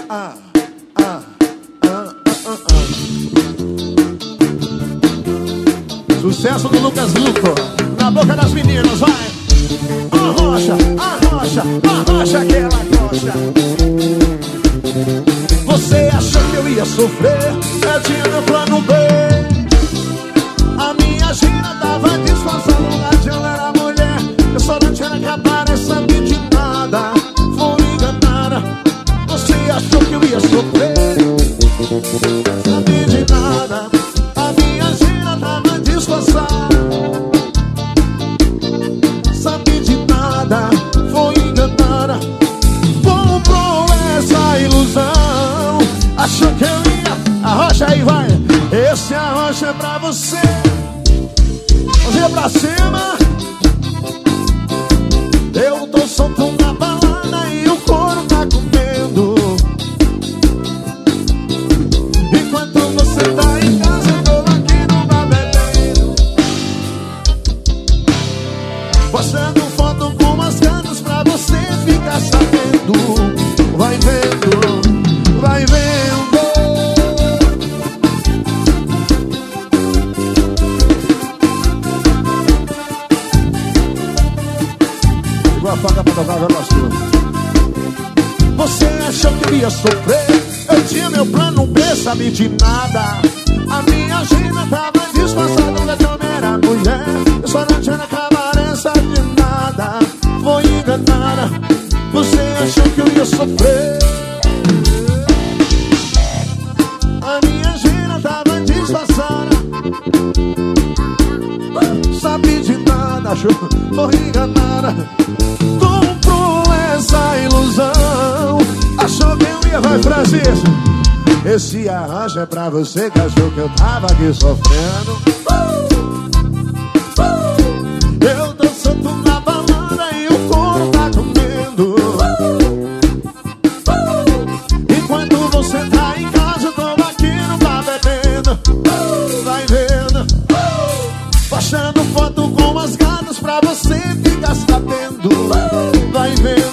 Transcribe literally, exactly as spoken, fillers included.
Ah, ah, ah, ah, ah. Sucesso do Lucas Luco na boca das meninas, vai. Arrocha, arrocha, arrocha aquela coxa. Você achou que eu ia sofrer? Eu tinha meu plano B. A minha gira tava disfarçando, mas eu era mulher. Eu só não tinha que aparecer de nada. Foi enganada. Você achou que eu ia sofrer? Sabe de nada. A minha gira tava disfarçada. Sabe de nada. Foi enganada. Comprou essa ilusão. Achou que eu ia. Arrocha aí, vai. Esse arrocha é pra você. Mãozinha pra cima. Eu tô solto na balada e o couro tá comendo. Enquanto você tá em casa, eu tô aqui no bar bebendo. Postando foto com umas ganas pra você ficar sabendo. Vai vendo, vai vendo. A faca pra tocar, já gostou. Você achou que eu ia sofrer? Eu tinha meu plano B, sabe de nada. A minha agenda tava disfarçada, mas eu não era mulher. Eu só não tinha na cabeça de nada. Foi enganada. Você achou que eu ia sofrer? A minha agenda tava disfarçada. Sabe de nada, achou? Foi enganada. Comprou essa ilusão. Achou que eu ia, vai Francisco. Esse arranjo é pra você que achou que eu tava aqui sofrendo. Eu tô solto na balada e o couro tá comendo. Enquanto você tá em casa, eu tô aqui no bar bebendo. Vai vendo. Baixando foto com as gatas pra você ficar sabendo. Vai vendo.